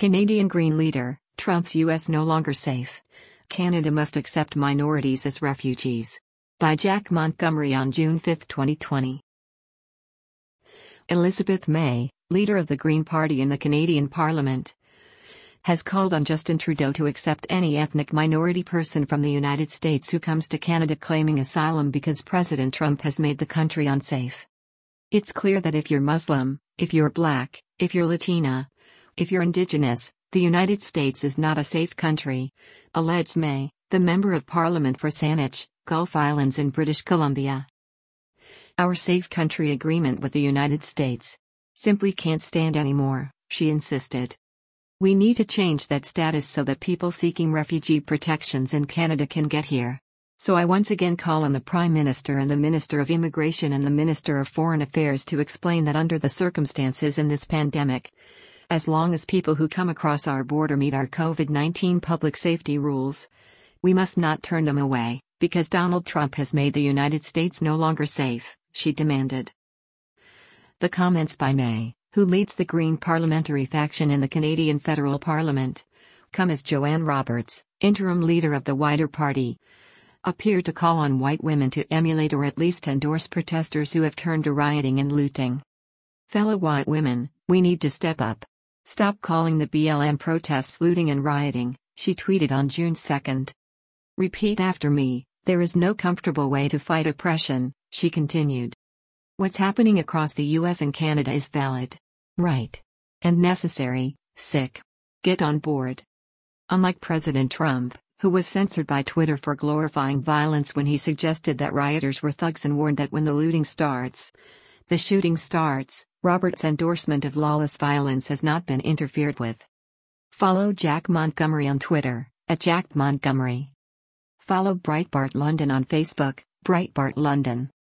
Canadian Green leader, Trump's U.S. no longer safe. Canada must accept minorities as refugees. By Jack Montgomery on June 5, 2020. Elizabeth May, leader of the Green Party in the Canadian Parliament, has called on Justin Trudeau to accept any ethnic minority person from the United States who comes to Canada claiming asylum because President Trump has made the country unsafe. It's clear that if you're Muslim, if you're Black, if you're Latina, if you're Indigenous, the United States is not a safe country, alleged May, the Member of Parliament for Saanich, Gulf Islands in British Columbia. Our safe country agreement with the United States simply can't stand anymore, she insisted. We need to change that status so that people seeking refugee protections in Canada can get here. So I once again call on the Prime Minister and the Minister of Immigration and the Minister of Foreign Affairs to explain that under the circumstances in this pandemic, as long as people who come across our border meet our COVID-19 public safety rules, we must not turn them away, because Donald Trump has made the United States no longer safe, she demanded. The comments by May, who leads the Green parliamentary faction in the Canadian federal parliament, come as Joanne Roberts, interim leader of the wider party, appear to call on white women to emulate or at least endorse protesters who have turned to rioting and looting. Fellow white women, we need to step up. Stop calling the BLM protests looting and rioting, she tweeted on June 2. Repeat after me, there is no comfortable way to fight oppression, she continued. What's happening across the US and Canada is valid, right, and necessary. Sick. Get on board. Unlike President Trump, who was censored by Twitter for glorifying violence when he suggested that rioters were thugs and warned that when the looting starts, the shooting starts, Roberts' endorsement of lawless violence has not been interfered with. Follow Jack Montgomery on Twitter, @JackMontgomery. Follow Breitbart London on Facebook, Breitbart London.